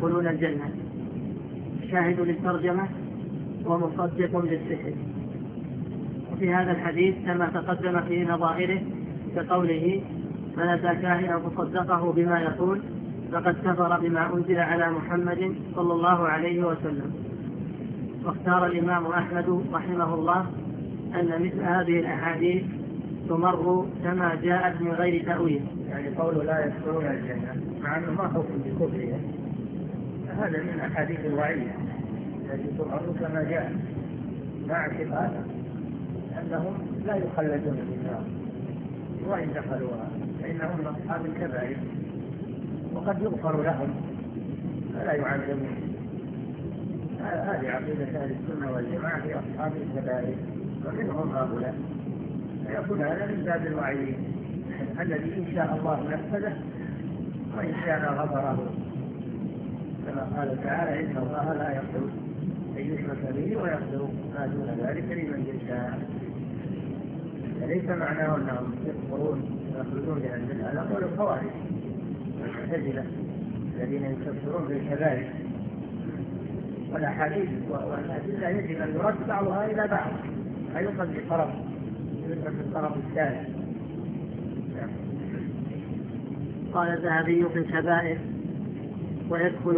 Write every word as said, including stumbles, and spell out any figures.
يدخلون الجنة. شاهد للترجمة ومصدق للسحر. وفي هذا الحديث كما تقدم في نظائره كقوله من أتى كاهنا فصدقه بما يقول فقد كفر بما أنزل على محمد صلى الله عليه وسلم. واختار الإمام أحمد رحمه الله أن مثل هذه الأحاديث تمر كما جاءت من غير تأويل. يعني قوله لا يدخلون الجنة مع أنه ما حكم بكفرهم، هذا من أحاديث الوعيد التي تمر كما جاء، مع اعتقاد أنهم لا يخلدون في النار وإن دخلوها فإنهم من أصحاب الكبائر وقد يغفر لهم فلا يعذبون. هذه عقيدة أهل السنة والجماعة في أصحاب الكبائر ومنهم هؤلاء، فيكون هذا من باب الوعيد الذي إن شاء الله نفذه وإن شاء غفره، كما قال تعالى إن الله لا يغفر أن يشرك به ويغفر ما دون ذلك لمن يشاء. فليس معناه أنهم يكفرون ويخرجون من الجنة، هذا قول الخوارج والمعتزلة الذين يكفرون بالكبائر. والأحاديث والأدلة يجب أن يرد بعضها إلى بعض، لا يؤخذ بطرف يؤخذ بالطرف الثالث. قال الذهبي في الكبائر ويدخل